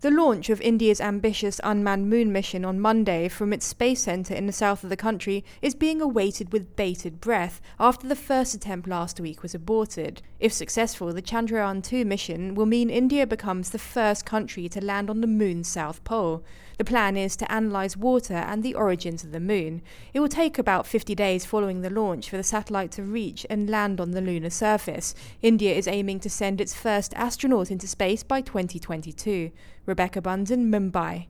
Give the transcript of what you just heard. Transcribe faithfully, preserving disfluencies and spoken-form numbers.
The launch of India's ambitious unmanned moon mission on Monday from its space centre in the south of the country is being awaited with bated breath after the first attempt last week was aborted. If successful, the Chandrayaan two mission will mean India becomes the first country to land on the moon's south pole. The plan is to analyse water and the origins of the moon. It will take about fifty days following the launch for the satellite to reach and land on the lunar surface. India is aiming to send its first astronaut into space by twenty twenty-two. Rebecca Bunsen, Mumbai.